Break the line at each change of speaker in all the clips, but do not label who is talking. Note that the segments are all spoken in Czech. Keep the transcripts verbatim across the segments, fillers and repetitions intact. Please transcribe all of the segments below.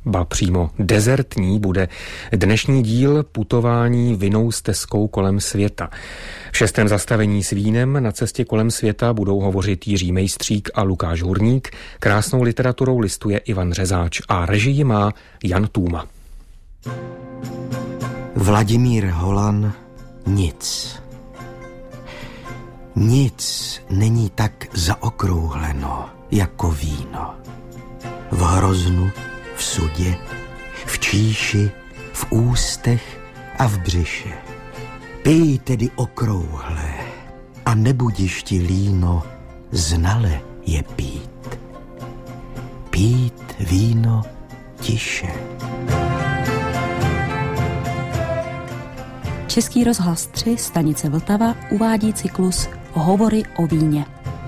ba přímo dezertní bude dnešní díl putování vinou stezkou kolem světa. V šestém zastavení s vínem na cestě kolem světa budou hovořit Jiří Mejstřík a Lukáš Hurník. Krásnou literaturou listuje Ivan Řezáč a režii má Jan Tůma.
Vladimír Holan, nic. Nic není tak zaokrouhleno jako víno. V hroznu, v sudě, v číši, v ústech a v břiše. Pij tedy okrouhle a nebudiš ti líno, znale je pít. Pít víno tiše.
Český rozhlas tři, stanice Vltava, uvádí cyklus Hovory o víně.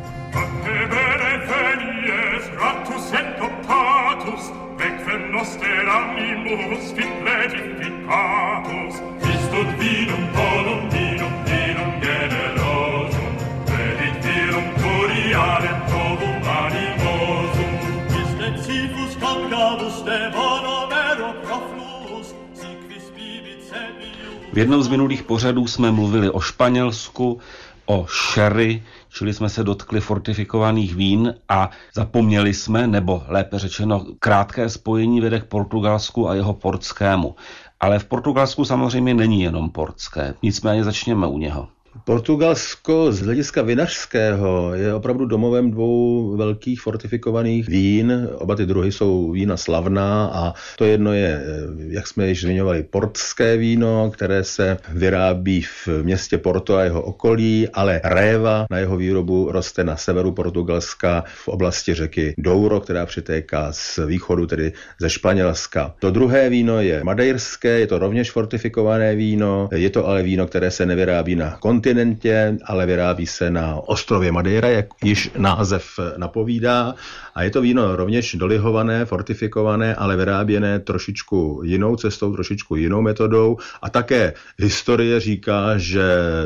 V jednom z minulých pořadů jsme mluvili o Španělsku, o sherry, čili jsme se dotkli fortifikovaných vín a zapomněli jsme, nebo lépe řečeno, krátké spojení vede k Portugalsku a jeho portskému. Ale v Portugalsku samozřejmě není jenom portské, nicméně začněme u něho.
Portugalsko z hlediska vinařského je opravdu domovem dvou velkých fortifikovaných vín. Oba ty druhy jsou vína slavná a to jedno je, jak jsme již zmiňovali, portské víno, které se vyrábí v městě Porto a jeho okolí, ale réva na jeho výrobu roste na severu Portugalska v oblasti řeky Douro, která přitéká z východu, tedy ze Španělska. To druhé víno je madejrské, je to rovněž fortifikované víno, je to ale víno, které se nevyrábí na kontinentě, ale vyrábí se na ostrově Madeira, jak již název napovídá. A je to víno rovněž dolihované, fortifikované, ale vyráběné trošičku jinou cestou, trošičku jinou metodou. A také historie říká, že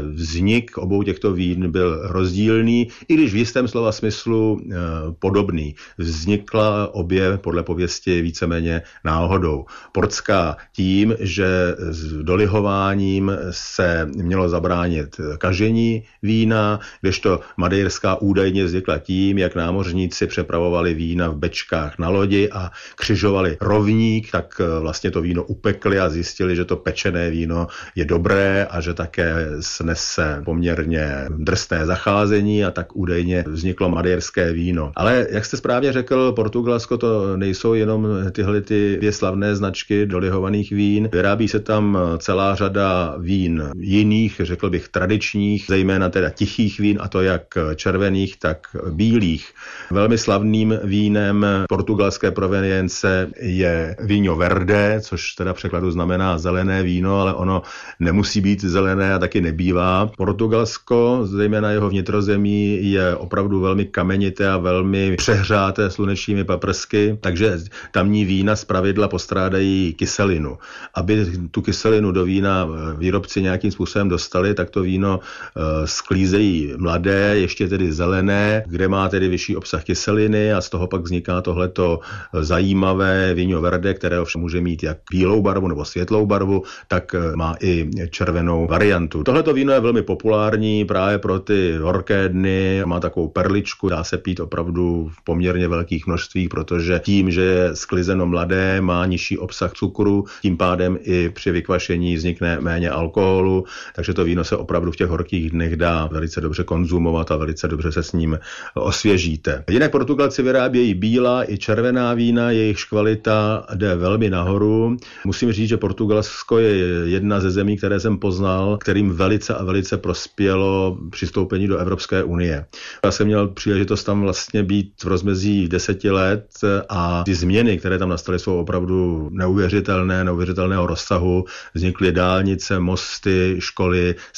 vznik obou těchto vín byl rozdílný, i když v jistém slova smyslu e, podobný. Vznikla obě podle pověsti víceméně náhodou. Portská tím, že s dolihováním se mělo zabránit kažení vína, kdežto madejrská údajně vznikla tím, jak námořníci přepravovali vína v bečkách na lodi a křižovali rovník, tak vlastně to víno upekli a zjistili, že to pečené víno je dobré a že také snese poměrně drsné zacházení a tak údajně vzniklo madejrské víno. Ale jak jste správně řekl, Portugalsko to nejsou jenom tyhle ty dvě slavné značky dolihovaných vín. Vyrábí se tam celá řada vín jiných, řekl bych tradičních, zejména teda tichých vín, a to jak červených, tak bílých. Velmi slavným vínem portugalské provenience je víno verde, což teda v překladu znamená zelené víno, ale ono nemusí být zelené a taky nebývá. Portugalsko, zejména jeho vnitrozemí, je opravdu velmi kamenité a velmi přehřáté slunečními paprsky, takže tamní vína zpravidla postrádají kyselinu. Aby tu kyselinu do vína výrobci nějakým způsobem dostali, tak to víno sklízejí mladé, ještě tedy zelené, kde má tedy vyšší obsah kyseliny a z toho pak vzniká tohleto zajímavé víno verde, které ovšem může mít jak bílou barvu nebo světlou barvu, tak má i červenou variantu. Tohleto víno je velmi populární právě pro ty horké dny, má takovou perličku, dá se pít opravdu v poměrně velkých množstvích, protože tím, že je sklizeno mladé, má nižší obsah cukru, tím pádem i při vykvašení vznikne méně alkoholu, takže to víno se opravdu v těch horkých dnech dá velice dobře konzumovat a velice dobře se s ním osvěžíte. Jinak Portugalci vyrábějí bílá i červená vína, jejichž kvalita jde velmi nahoru. Musím říct, že Portugalsko je jedna ze zemí, které jsem poznal, kterým velice a velice prospělo přistoupení do Evropské unie. Já jsem měl příležitost tam vlastně být v rozmezí deseti let a ty změny, které tam nastaly, jsou opravdu neuvěřitelné, neuvěřitelného rozsahu. Vznikly dálnice, mosty, školy, zkrátka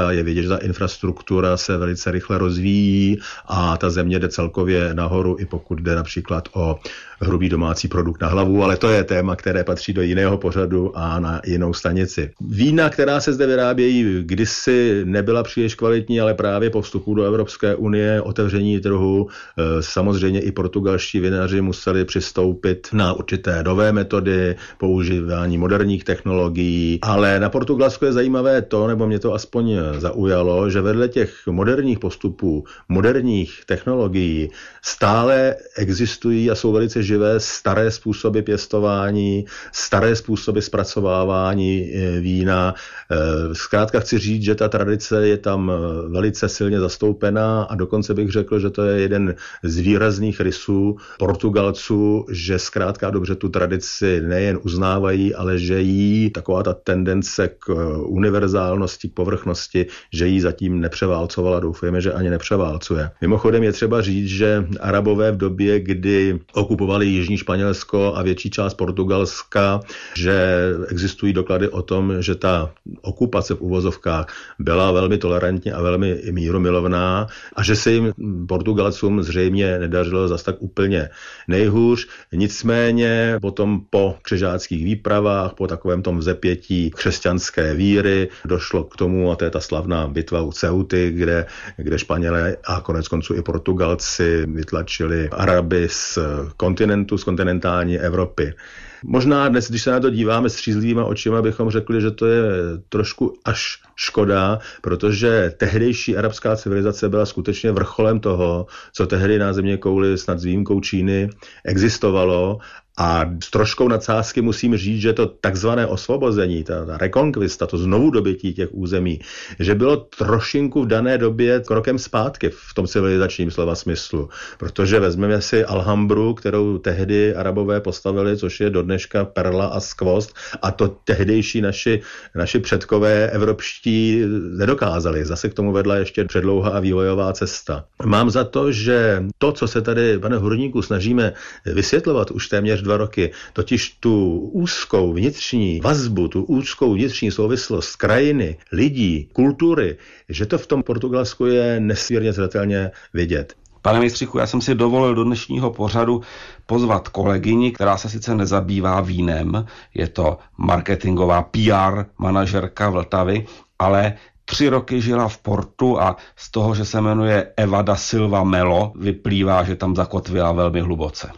místa. Je vidět, že ta infrastruktura se velice rychle rozvíjí a ta země jde celkově nahoru, i pokud jde například o hrubý domácí produkt na hlavu, ale to je téma, které patří do jiného pořadu a na jinou stanici. Vína, která se zde vyrábějí, kdysi nebyla příliš kvalitní, ale právě po vstupu do Evropské unie, otevření trhu, samozřejmě i portugalští vinaři museli přistoupit na určité nové metody, používání moderních technologií, ale na Portugalsku je zajímavé to, nebo mě to aspoň zaujalo, že vedle těch moderních postupů, moderních technologií stále existují a jsou velice živé staré způsoby pěstování, staré způsoby zpracovávání vína. Zkrátka chci říct, že ta tradice je tam velice silně zastoupená a dokonce bych řekl, že to je jeden z výrazných rysů Portugalců, že zkrátka dobře tu tradici nejen uznávají, ale že jí taková ta tendence k univerzálnosti, k povrchnosti, že jí zatím nepřeválcovala. Doufujeme, že ani nepřeválcuje. Mimochodem je třeba říct, že Arabové v době, kdy okupovali jižní Španělsko a větší část Portugalska, že existují doklady o tom, že ta okupace v uvozovkách byla velmi tolerantní a velmi mírumilovná a že se jim Portugalcům zřejmě nedařilo zas tak úplně nejhůř. Nicméně potom po křižáckých výpravách, po takovém tom vzepětí křesťanské víry došlo k tomu, a to je ta slavná bitva u Ceuty, kde, kde Španělé a konec konců i Portugalci vytlačili Araby z kontinentu, z kontinentální Evropy. Možná dnes, když se na to díváme střízlivýma očima, bychom řekli, že to je trošku až škoda, protože tehdejší arabská civilizace byla skutečně vrcholem toho, co tehdy na zeměkouli snad s výjimkou Číny existovalo. A s troškou nadsázky musím říct, že to takzvané osvobození, ta, ta rekonkvista, to znovu dobytí těch území, že bylo trošinku v dané době krokem zpátky v tom civilizačním slova smyslu. Protože vezmeme si Alhambru, kterou tehdy Arabové postavili, což je do dneška perla a skvost, a to tehdejší naši, naši předkové evropští nedokázali. Zase k tomu vedla ještě předlouhá a vývojová cesta. Mám za to, že to, co se tady, pane Hurníku, snažíme vysvětlovat už téměř dva roky, totiž tu úzkou vnitřní vazbu, tu úzkou vnitřní souvislost krajiny, lidí, kultury, že to v tom Portugalsku je nesmírně zřetelně vidět.
Pane mistříku, já jsem si dovolil do dnešního pořadu pozvat kolegyni, která se sice nezabývá vínem, je to marketingová P R manažerka Vltavy, ale tři roky žila v Portu a z toho, že se jmenuje Eva da Silva Melo, vyplývá, že tam zakotvila velmi hluboce.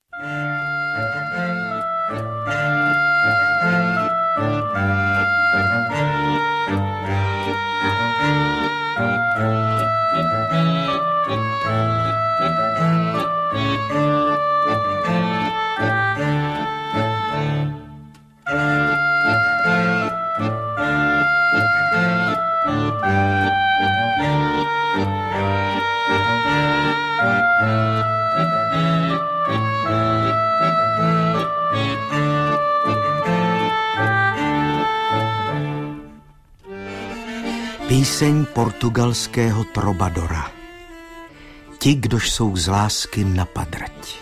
Píseň portugalského trobadora. Ti, kdož jsou z lásky na padrť.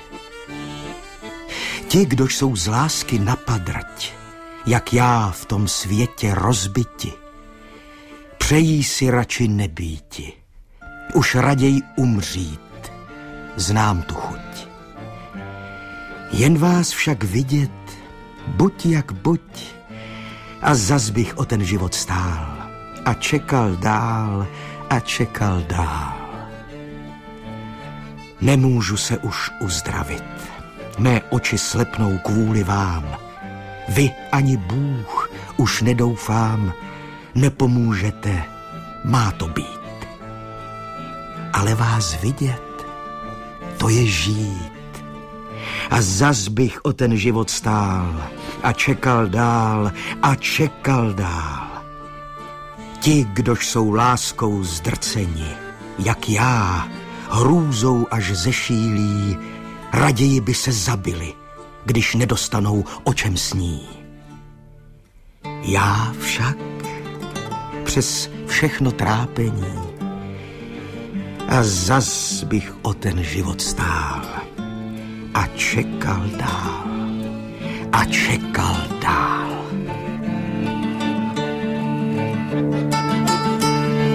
Ti, kdož jsou z lásky na padrť, jak já v tom světě rozbiti, přejí si radši nebýti, už raději umřít, znám tu chuť. Jen vás však vidět, buď jak buď, a zas bych o ten život stál a čekal dál a čekal dál. Nemůžu se už uzdravit, mé oči slepnou kvůli vám. Vy ani Bůh už nedoufám, nepomůžete, má to být. Ale vás vidět, to je žít. A zas bych o ten život stál a čekal dál a čekal dál. Ti, kdož jsou láskou zdrceni, jak já, hrůzou až zešílí, raději by se zabili, když nedostanou, o čem sní. Já však přes všechno trápení a zas bych o ten život stál a čekal dál a čekal dál.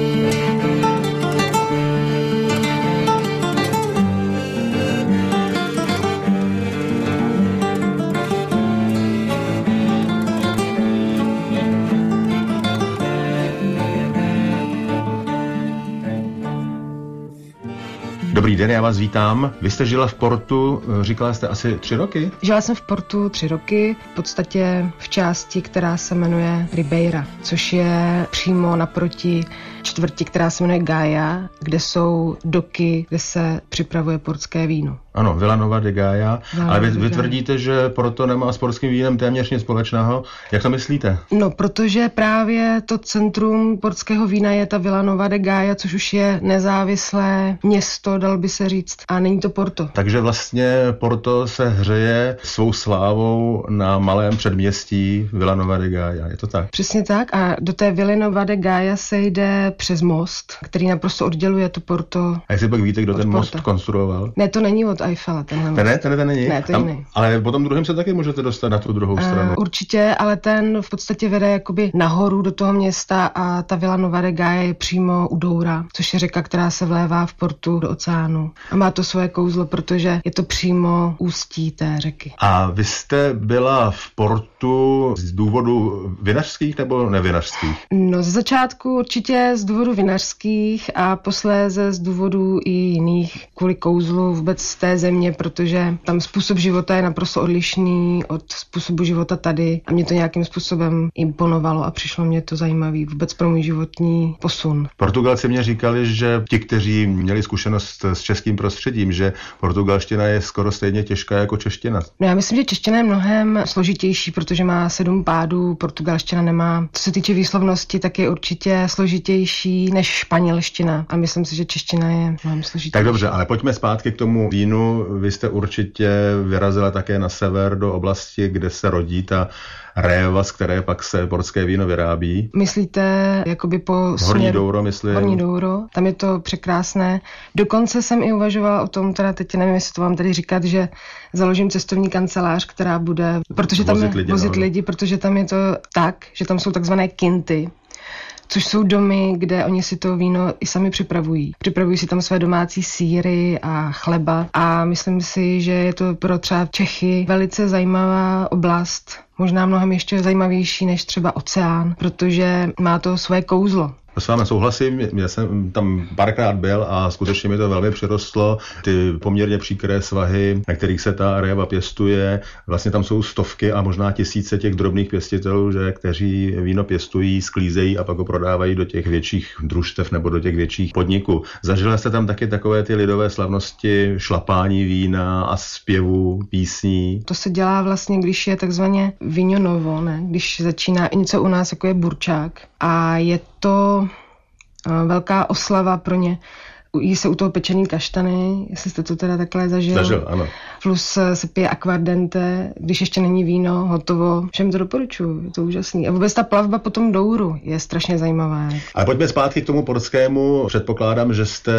Dobrý den, já vás vítám. Vy jste žila v Portu, říkala jste asi tři roky?
Žila jsem v Portu tři roky, v podstatě v části, která se jmenuje Ribeira, což je přímo naproti čtvrti, která se jmenuje Gaia, kde jsou doky, kde se připravuje portské víno.
Ano, Vilanova de Gaia,
Vilanova
ale vy,
de
vy
Gaia.
tvrdíte, že Porto nemá s portským vínem téměř nic společného. Jak to myslíte?
No, protože právě to centrum portského vína je ta Vilanova de Gaia, což už je nezávislé město, dal by se říct, a není to Porto.
Takže vlastně Porto se hřeje svou slávou na malém předměstí Vilanova de Gaia, je to tak?
Přesně tak, a do té Vilanova de Gaia se jde přes most, který naprosto odděluje to Porto.
A jestli pak víte, kdo
od
ten most
Porta.
konstruoval?
Ne, to není od Eiffela, tenhle most.
Ten ne, ten, ten není?
Ne, to je jiný.
Ale potom druhým se taky můžete dostat na tu druhou stranu.
Uh, určitě, ale ten v podstatě vede jakoby nahoru do toho města a ta Vilanova de Gaia je přímo u Doura, což je řeka, která se vlévá v Portu do oceánu. A má to svoje kouzlo, protože je to přímo ústí té řeky.
A vy jste byla v Portu z důvodu vinařských nebo nevinařských?
No, ze začátku určitě z důvodu vinařských a posléze z důvodu i jiných, kvůli kouzlu vůbec té země, protože tam způsob života je naprosto odlišný od způsobu života tady a mě to nějakým způsobem imponovalo a přišlo mě to zajímavý vůbec pro můj životní posun.
Portugalci mě říkali, že ti, kteří měli zkušenost s českým prostředím, že portugalština je skoro stejně těžká jako čeština.
No, já myslím, že čeština je mnohem složitější, protože má sedm pádů, portugalština nemá. Co se týče výslovnosti, tak je určitě složitější než španělština a myslím si, že čeština je mnohem složitější.
Tak dobře, ale pojďme zpátky k tomu vínu. Vy jste určitě vyrazila také na sever do oblasti, kde se rodí ta réva, z které pak se portské víno vyrábí.
Myslíte jakoby po
Horní
směru...
Douro, myslím.
Horní Douro, tam je to překrásné. Dokonce jsem i uvažovala o tom, teda teď nevím, jestli to vám tady říkat, že založím cestovní kancelář, která bude, protože tam
vozit
je,
lidi,
vozit
no.
lidi, protože tam je to tak, že tam jsou takzvané kinty, což jsou domy, kde oni si to víno i sami připravují. Připravují si tam své domácí sýry a chleba a myslím si, že je to pro třeba Čechy velice zajímavá oblast, možná mnohem ještě zajímavější než třeba oceán, protože má to své kouzlo.
S vámi souhlasím, já jsem tam párkrát byl a skutečně mi to velmi přirostlo. Ty poměrně příkré svahy, na kterých se ta réva pěstuje, vlastně tam jsou stovky a možná tisíce těch drobných pěstitelů, že, kteří víno pěstují, sklízejí a pak ho prodávají do těch větších družstev nebo do těch větších podniků. Zažila jste tam taky takové ty lidové slavnosti, šlapání vína a zpěvu, písní?
To se dělá vlastně, když je takzvaně víno novo, ne? Když začíná něco u nás, jako je burčák a je to velká oslava pro ně. Jí se u toho pečený kaštany, jestli jste to teda takhle zažil.
Zažil, ano.
Plus se pije aquardente, když ještě není víno, hotovo. Všem to doporučuji, je to úžasný. A vůbec ta plavba po tom Douru je strašně zajímavá.
Ale pojďme zpátky k tomu portskému. Předpokládám, že jste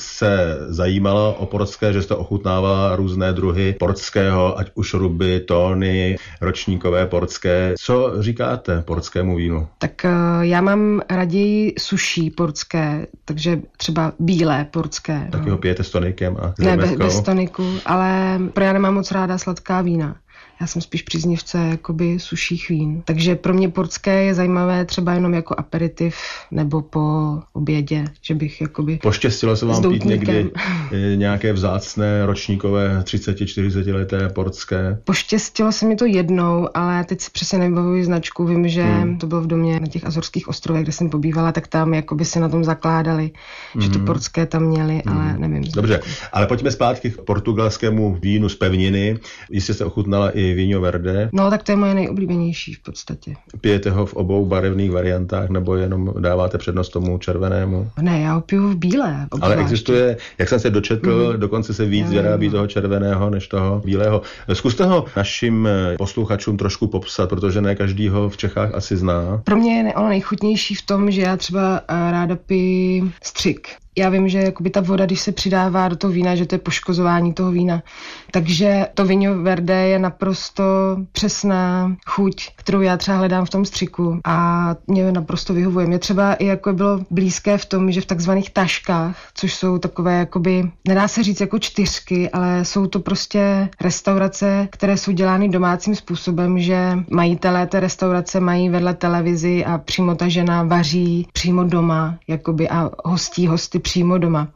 se zajímala o portské, že jste ochutnávala různé druhy portského, ať už ruby, tóny, ročníkové portské. Co říkáte portskému vínu?
Tak já mám raději suší portské, takže třeba bílé portské.
Taky ho pijete s tonikem a s
Ne, bez,
remeskou?
bez toniku, ale pro já nemám moc ráda sladká vína. Já jsem spíš příznivce jakoby suších vín. Takže pro mě portské je zajímavé třeba jenom jako aperitiv nebo po obědě, že bych jakoby
Poštěstilo se
s
vám pít
doutníkem.
někdy eh, nějaké vzácné ročníkové třicet čtyřicet leté portské?
Poštěstilo se mi to jednou, ale teď si přesně nevybavuji značku. Vím, že
Hmm.
to bylo v domě na těch Azorských ostrovech, kde jsem pobývala, tak tam jakoby si na tom zakládali, že to portské tam měli, ale nevím.
Dobře, ale pojďme zpátky k portugalskému vínu z pevniny. Jistě jste ochutnala i víno verde.
No, tak to je moje nejoblíbenější v podstatě.
Pijete ho v obou barevných variantách nebo jenom dáváte přednost tomu červenému?
Ne, já ho piju v bílé.
Ale
obzvlášť.
existuje, jak jsem se dočetl, mm. dokonce se víc
Já
vyrábí
vím.
toho červeného než toho bílého. Zkuste ho našim posluchačům trošku popsat, protože ne každý ho v Čechách asi zná.
Pro mě je ono nejchutnější v tom, že já třeba eh, ráda piju střik. Já vím, že jakoby ta voda, když se přidává do toho vína, že to je poškozování toho vína. Takže to víno verde je naprosto přesná chuť, kterou já třeba hledám v tom střiku a mě naprosto vyhovuje. Mě třeba i jako bylo blízké v tom, že v takzvaných taškách, což jsou takové jakoby, nedá se říct jako čtyřky, ale jsou to prostě restaurace, které jsou dělány domácím způsobem, že majitelé té restaurace mají vedle televizi a přímo ta žena vaří přímo doma jakoby a hostí hosty přímo doma.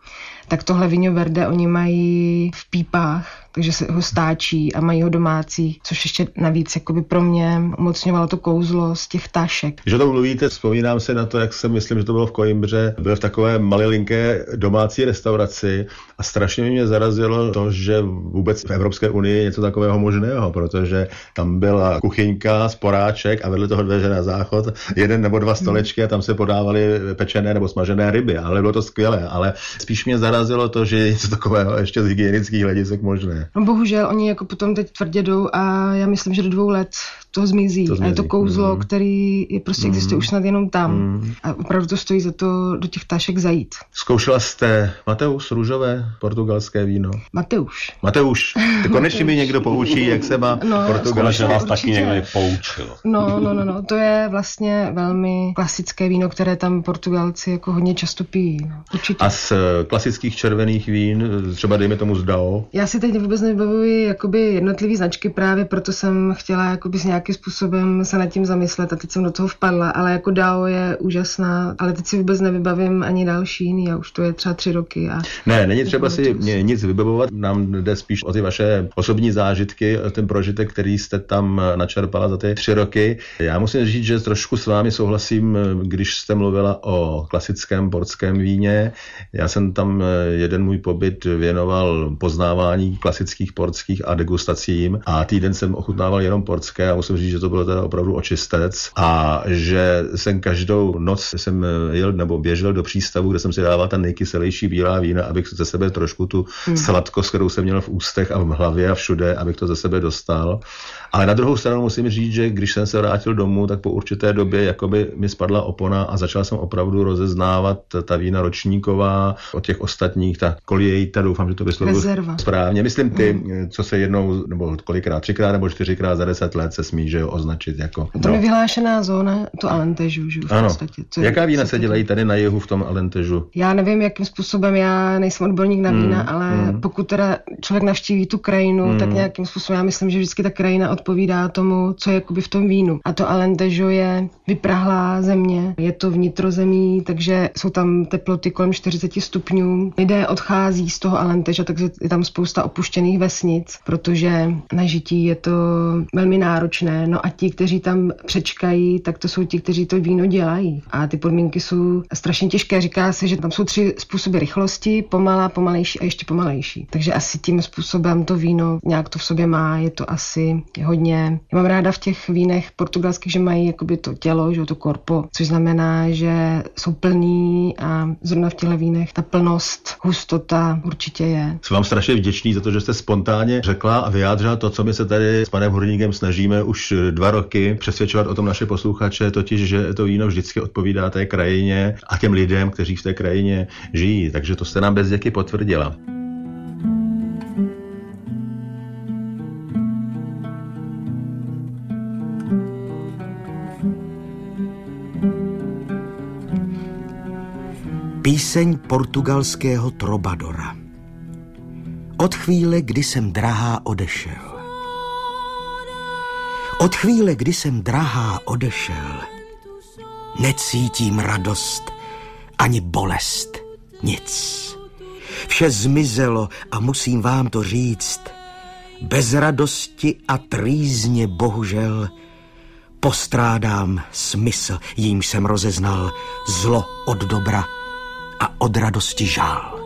tak tohle Vinho Verde oni mají v pípách, takže se ho stáčí a mají ho domácí, což ještě navíc jakoby pro mě umocňovalo to kouzlo z těch tašek.
Když o tom mluvíte, vzpomínám se na to, jak jsem, myslím, že to bylo v Coimbře, byl v takové malilinké domácí restauraci a strašně mě zarazilo to, že vůbec v Evropské unii je něco takového možného, protože tam byla kuchyňka, sporáček a vedle toho dveře na záchod, jeden nebo dva stolečky a tam se podávaly pečené nebo smažené ryby, ale bylo to skvělé, ale spíš mě zarazilo to, že je něco takového ještě z hygienických hledisek možné.
No bohužel, oni jako potom teď tvrdě jdou a já myslím, že do dvou let to zmizí. To zmizí. A je to kouzlo, mm. který je prostě mm. existuje už snad jenom tam. Mm. A opravdu to stojí za to do těch tašek zajít.
Zkoušela jste Mateus růžové portugalské víno?
Mateuš.
Mateuš. To konečně mi někdo poučí, jak se má
no,
portugalské.
vás taky někdo poučil.
No, no, no, no. To je vlastně velmi klasické víno, které tam Portugalci jako hodně často pijí. No. Určitě.
A z klasických červených vín, třeba dejme tomu z Dao?
Já si teď vůbec nevybavuji jakoby jednotlivý značky, právě proto jsem chtěla jakoby s nějakým způsobem se nad tím zamyslet a teď jsem do toho vpadla, ale jako Dao je úžasná, ale teď si vůbec nevybavím ani další jiný a už to je třeba tři roky. A
ne, není třeba si nic vybavovat, nám jde spíš o ty vaše osobní zážitky, ten prožitek, který jste tam načerpala za ty tři roky. Já musím říct, že trošku s vámi souhlasím, když jste mluvila o klasickém portském víně. Já jsem tam jeden můj pobyt věnoval poznávání klasických portských a degustacím a týden jsem ochutnával jenom portské a musím říct, že to bylo teda opravdu očistec a že jsem každou noc jsem jel nebo běžel do přístavu, kde jsem si dával ta nejkyselější bílá vína, abych ze sebe trošku tu hmm. sladkost, kterou jsem měl v ústech a v hlavě a všude, abych to ze sebe dostal. Ale na druhou stranu musím říct, že když jsem se vrátil domů, tak po určité době jakoby mi spadla opona a začal jsem opravdu rozeznávat ta vína ročníková od těch ostatních, ta Colheita, doufám, že to vyslovuji správně. Myslím ty, mm. co se jednou, nebo kolikrát, třikrát nebo čtyřikrát za deset let se smí, že jo, označit jako.
To je vyhlášená zóna, to Alentežu, že v
ano.
podstatě. Co
Jaká vína se dělají tady na jihu v tom Alentežu?
Já nevím, jakým způsobem, já nejsem odborník na vína, mm. ale mm. pokud teda člověk navštíví tu krajinu, mm. tak nějakým způsobem, já myslím, že vždycky ta krajina odpovídá tomu, co je jakoby v tom vínu. A to Alentejo je vyprahlá země, je to vnitrozemí, takže jsou tam teploty kolem čtyřicet stupňů. Lidé odchází z toho Alenteja, takže je tam spousta opuštěných vesnic, protože na žití je to velmi náročné. No a ti, kteří tam přečkají, tak to jsou ti, kteří to víno dělají. A ty podmínky jsou strašně těžké. Říká se, že tam jsou tři způsoby rychlosti, pomalá, pomalejší a ještě pomalejší. Takže asi tím způsobem to víno nějak to v sobě má, je to asi hodně. Já mám ráda v těch vínech portugalských, že mají jakoby to tělo, že to korpo, což znamená, že jsou plný a zrovna v těchto vínech ta plnost, hustota určitě je.
Jsem vám strašně vděčný za to, že jste spontánně řekla a vyjádřila to, co my se tady s panem Hurníkem snažíme už dva roky přesvědčovat o tom naše posluchače, totiž, že to víno vždycky odpovídá té krajině a těm lidem, kteří v té krajině žijí. Takže to jste nám bez děky potvrdila.
Píseň portugalského trobadora. Od chvíle, kdy jsem drahá odešel. Od chvíle, kdy jsem drahá odešel, necítím radost ani bolest, nic. Vše zmizelo a musím vám to říct. Bez radosti a trýzně bohužel postrádám smysl, jímž jsem rozeznal zlo od dobra a od radosti žál.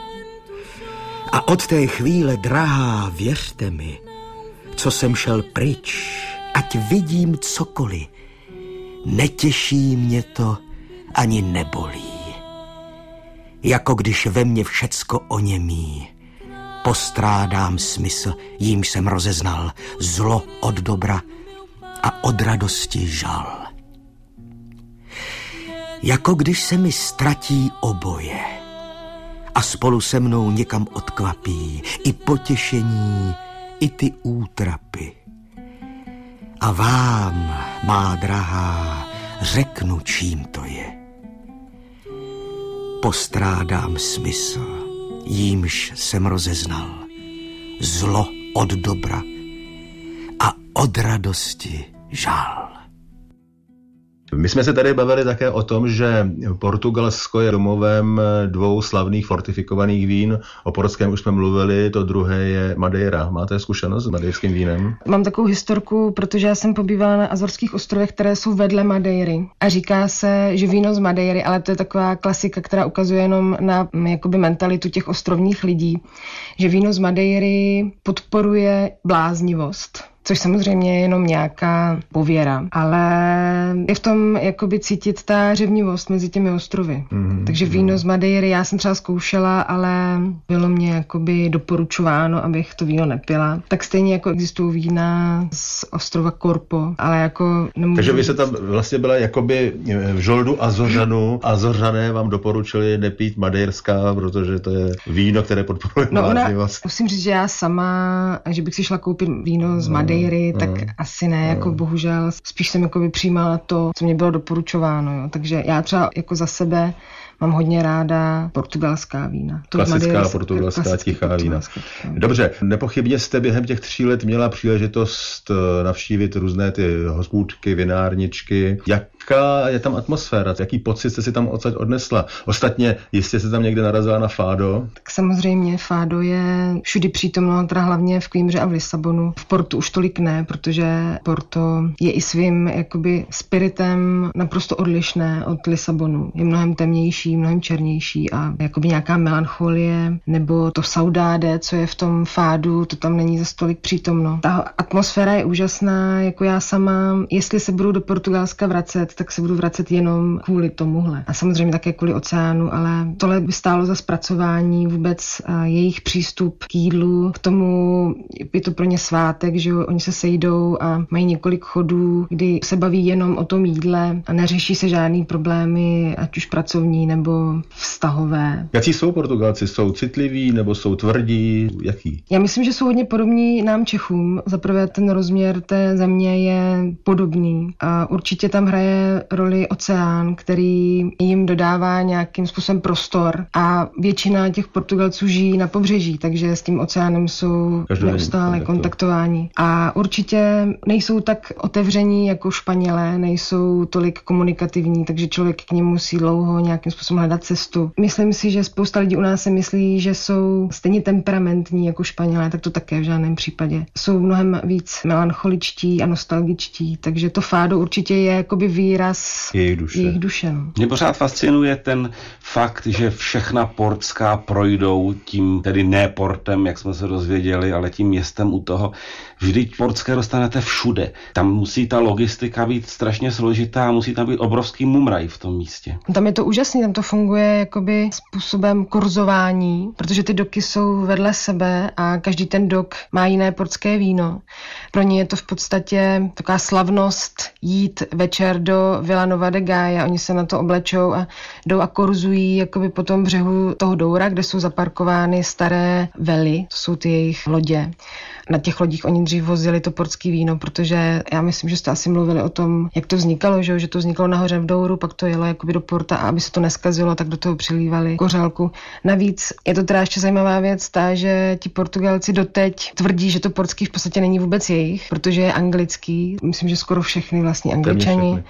A od té chvíle, drahá, věřte mi, co jsem šel pryč, ať vidím cokoliv, netěší mě to ani nebolí. Jako když ve mně všecko oněmí, postrádám smysl, jímž jsem rozeznal zlo od dobra a od radosti žal. Jako když se mi ztratí oboje a spolu se mnou někam odkvapí i potěšení, i ty útrapy. A vám, má drahá, řeknu, čím to je. Postrádám smysl, jímž jsem rozeznal zlo od dobra a od radosti žál.
My jsme se tady bavili také o tom, že Portugalsko je domovem dvou slavných fortifikovaných vín. O portském už jsme mluvili, to druhé je Madeira. Máte zkušenost s madejrským vínem?
Mám takovou historku, protože já jsem pobývala na Azorských ostrovech, které jsou vedle Madeiry. A říká se, že víno z Madeiry, ale to je taková klasika, která ukazuje jenom na jakoby mentalitu těch ostrovních lidí, že víno z Madeiry podporuje bláznivost. Což samozřejmě je jenom nějaká pověra, ale je v tom jakoby cítit ta řevnivost mezi těmi ostrovy. Mm, Takže víno mm. z Madeiry já jsem třeba zkoušela, ale bylo mě jakoby doporučováno, abych to víno nepila. Tak stejně jako existují vína z ostrova Corpo, ale jako nemůžu...
Takže vy se tam vlastně byla jakoby v žoldu Azořanů. Azořané vám doporučili nepít madeirská, protože to je víno, které podporuje
no
bláznivost.
Musím říct, že já sama, že bych si šla koupit víno z Madeiry, tak mm. asi ne, jako mm. bohužel. Spíš jsem jako by přijímala to, co mě bylo doporučováno. Jo. Takže já třeba jako za sebe mám hodně ráda portugalská vína. To
klasická
Madeiry,
portugalská
klasický
tichá vína.
tichá vína.
Dobře, nepochybně jste během těch tří let měla příležitost navštívit různé ty hospůdky, vinárničky. Jaká je tam atmosféra? Jaký pocit jste si tam odsaď odnesla? Ostatně, jistě se tam někde narazila na Fado?
Tak samozřejmě Fado je všudy přítomno, teda hlavně v Coimbře a v Lisabonu. V Portu už tolik ne, protože Porto je i svým jakoby spiritem naprosto odlišné od Lisabonu. Je mnohem temnější, mnohem černější a jakoby nějaká melancholie nebo to saudáde, co je v tom Fádu, to tam není zas tolik přítomno. Ta atmosféra je úžasná, jako já sama, jestli se budu do Portugalska vracet, tak se budu vracet jenom kvůli tomuhle. A samozřejmě také kvůli oceánu, ale tohle by stálo za zpracování vůbec jejich přístup k jídlu, k tomu je to pro ně svátek, že jo, oni se sejdou a mají několik chodů, kdy se baví jenom o tom jídle a neřeší se žádný problémy, ať už pracovní nebo vztahové.
Jaký jsou Portugalci? Jsou citliví nebo jsou tvrdí? Jaký?
Já myslím, že jsou hodně podobní nám Čechům. Zaprvé ten rozměr té země je podobný a určitě tam hraje roli oceán, který jim dodává nějakým způsobem prostor a většina těch Portugalců žijí na pobřeží, takže s tím oceánem jsou neustále kontaktováni. A určitě nejsou tak otevření jako Španělé, nejsou tolik komunikativní, takže člověk k nim musí dlouho nějakým způsobem hledat cestu. Myslím si, že spousta lidí u nás si myslí, že jsou stejně temperamentní jako Španělé, tak to také v žádném případě. Jsou mnohem víc melancholičtí a nostalgičtí, takže to Fado určitě je jakoby výraz
jejich duše.
Jejich duše no.
Mě pořád fascinuje ten fakt, že všechna portská projdou tím, tedy ne portem, jak jsme se dozvěděli, ale tím městem u toho. Vždyť portské dostanete všude. Tam musí ta logistika být strašně složitá a musí tam být obrovský mumraj v tom místě.
Tam je to úžasný, tam to funguje jakoby způsobem kurzování, protože ty doky jsou vedle sebe a každý ten dok má jiné portské víno. Pro ně je to v podstatě taková slavnost jít večer do Vilanova de Gaia. Oni se na to oblečou a jdou a korzují jakoby po tom břehu toho Doura, kde jsou zaparkovány staré vely, to jsou ty jejich lodě. Na těch lodích oni dřív vozili to portský víno, protože já myslím, že jste asi mluvili o tom, jak to vznikalo, že, že to vzniklo nahoře v Douru, pak to jelo jakoby do porta a aby se to neskazilo, tak do toho přilívali kořálku. Navíc je to teda ještě zajímavá věc, ta, že ti Portugalci doteď tvrdí, že to portský v podstatě není vůbec jejich, protože je anglický. Myslím, že skoro všechny vlastně Angličani.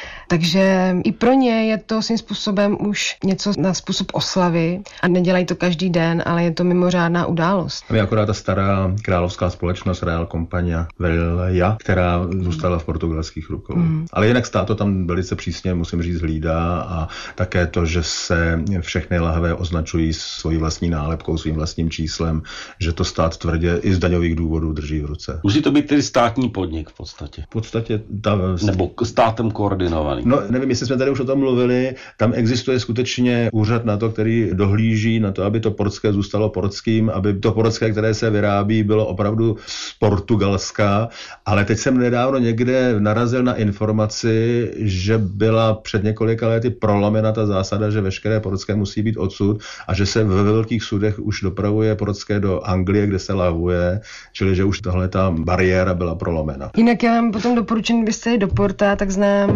Takže i pro ně je to svým způsobem už něco na způsob oslavy a nedělají to každý den, ale je to mimořádná událost.
A je akorát ta stará královská společnost Real Compania Velha, která zůstala v portugalských rukou. Mm. Ale jinak stát to tam velice přísně, musím říct, hlídá a také to, že se všechny lahve označují svojí vlastní nálepkou, svým vlastním číslem, že to stát tvrdě i z daňových důvodů drží v ruce.
Musí to být tedy státní podnik v podstatě.
V podstatě ta...
Nebo státem koordinovaný.
No, nevím, jestli jsme tady už o tom mluvili, tam existuje skutečně úřad na to, který dohlíží na to, aby to portské zůstalo portským, aby to portské, které se vyrábí, bylo opravdu z Portugalska, ale teď jsem nedávno někde narazil na informaci, že byla před několika lety prolomena ta zásada, že veškeré portské musí být odsud a že se ve velkých sudech už dopravuje portské do Anglie, kde se lahvuje, čili že už tahle ta bariéra byla prolomena.
Jinak já mám potom doporučení, byste jeli do Porta, tak znám restauraci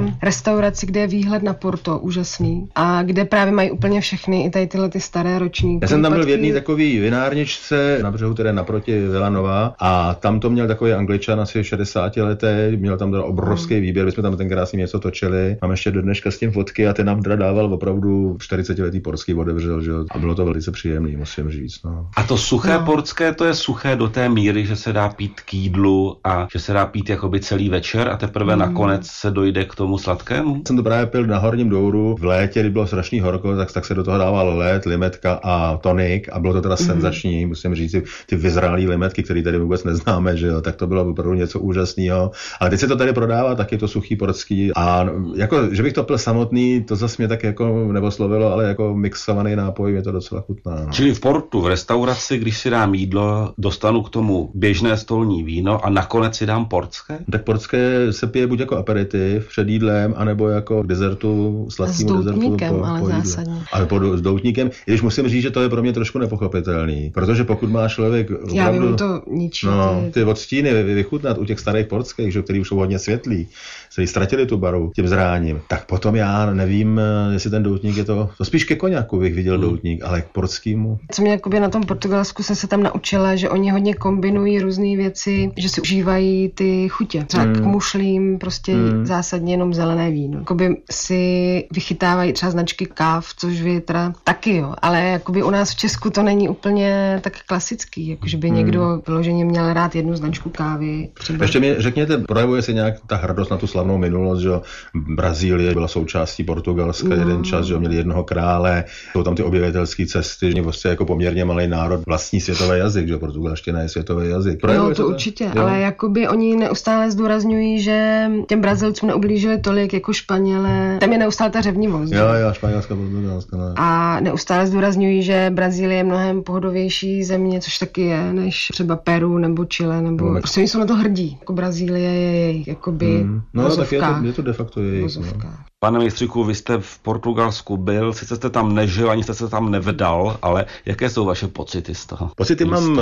restauraci, kde je výhled na Porto, úžasný, a kde právě mají úplně všechny, i tady tyhle ty staré ročníky.
Já jsem tam byl v jedné takové vinárničce na břehu, teda naproti Vilanova, a tam to měl takový Angličan asi šedesátiletý, měl tam teda obrovský hmm. výběr, my jsme tam ten krásný něco točili. Mám ještě do dneška s tím fotky a ten nám teda dával opravdu čtyřicetiletý portský otevřel, že? A bylo to velice příjemný, musím říct. No.
A to suché
no.
portské, to je suché do té míry, že se dá pít k jídlu a že se dá pít jakoby celý večer a teprve hmm. nakonec se dojde k tomu sladkému?
Jsem to právě pil na Horním Douru v létě, kdy bylo strašný horko, tak, tak se do toho dával led, limetka a tonik a bylo to teda mm. senzační, musím říct, ty, ty vyzrálý limetky, které tady vůbec neznáme, že jo, tak to bylo opravdu něco úžasného. Ale teď se to tady prodává taky to suchý portský a jako, že bych to pil samotný, to zase mě tak jako neboslovilo, ale jako mixovaný nápoj mě to docela chutná. No.
Čili v Portu, v restauraci, když si dám jídlo, dostanu k tomu běžné stolní víno a nakonec si dám portské?
Tak portské se pije buď jako aperitiv před jídlem, anebo jako k dezertu, sladkému dezertu po,
ale
po
zásadně.
Ale po, s doutníkem, i když musím říct, že to je pro mě trošku nepochopitelný, protože pokud má člověk opravdu,
já vím, to ničí,
no, ty odstíny vychutnat u těch starých portských, že, který už jsou hodně světlí, který ztratili tu baru tím zráním, tak potom já nevím, jestli ten doutník je to, to spíš ke koňaku bych viděl hmm. doutník, ale k portskému.
Co mě jakoby na tom Portugalsku jsem se tam naučila, že oni hodně kombinují různé věci, že si užívají ty chutě. Třeba hmm. k mušlím prostě hmm. zásadně jenom zelené víno. Jakoby si vychytávají třeba značky káv, což vy teda taky jo, ale jakoby u nás v Česku to není úplně tak klasický, jakože by hmm. někdo vyloženě měl rád jednu značku kávy. Třeba.
Ještě mi řekněte, projevuje se nějak ta hrdost na tu slavnou minulost, že Brazílie byla součástí Portugalska mm. jeden čas, že měli jednoho krále, jsou tam ty objevitelské cesty, že vlastně jako poměrně malý národ, vlastní světový jazyk, že portugalština je světový jazyk.
Projevuje no to určitě, jo? Ale jakoby oni neustále zdůrazňují, že těm Brazilcům neublížili tolik jako Španělé. Tam je neustále ta řevnivost.
Jo, jo, Španělská, Portugalská. Ne.
A neustále zdůrazňují, že Brazílie je mnohem pohodovější země, což taky je, než třeba Peru nebo Chile, nebo no, prostě oni jsou na to hrdí. Jako Brazílie je jejich, jakoby
hmm. No tak je to, je to de facto jejich. No.
Pane mistříku, vy jste v Portugalsku byl, sice jste tam nežil, ani jste se tam nevdal, ale jaké jsou vaše pocity z toho?
Pocity místa? Mám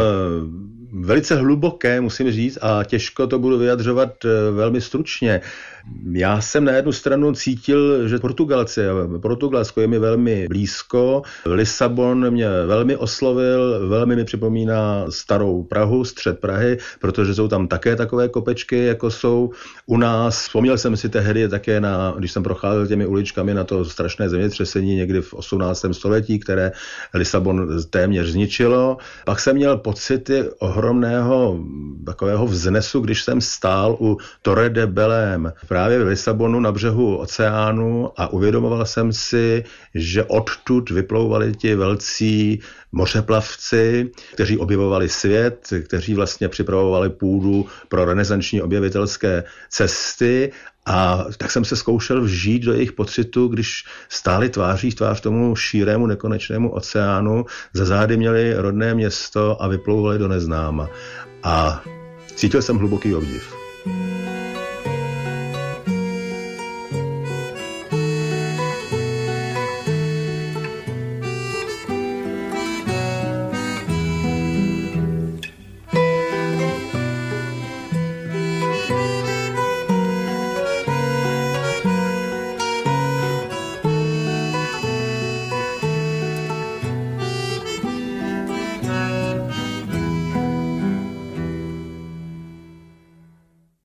velice hluboké, musím říct, a těžko to budu vyjadřovat velmi stručně. Já jsem na jednu stranu cítil, že Portugalci, Portugalsko je mi velmi blízko, Lisabon mě velmi oslovil, velmi mi připomíná starou Prahu, střed Prahy, protože jsou tam také takové kopečky, jako jsou u nás. Vzpomněl jsem si tehdy také, na, když jsem procházel těmi uličkami, na to strašné zemětřesení někdy v osmnáctém století, které Lisabon téměř zničilo. Pak jsem měl pocity ohromného takového vznesu, když jsem stál u Torre de Belém právě v Lisabonu na břehu oceánu a uvědomoval jsem si, že odtud vyplouvali ti velcí mořeplavci, kteří objevovali svět, kteří vlastně připravovali půdu pro renesanční objevitelské cesty. A tak jsem se zkoušel vžít do jejich pocitu, když stáli tváří v tvář tomu šírému nekonečnému oceánu, za zády měli rodné město a vyplouvali do neznáma. A cítil jsem hluboký obdiv.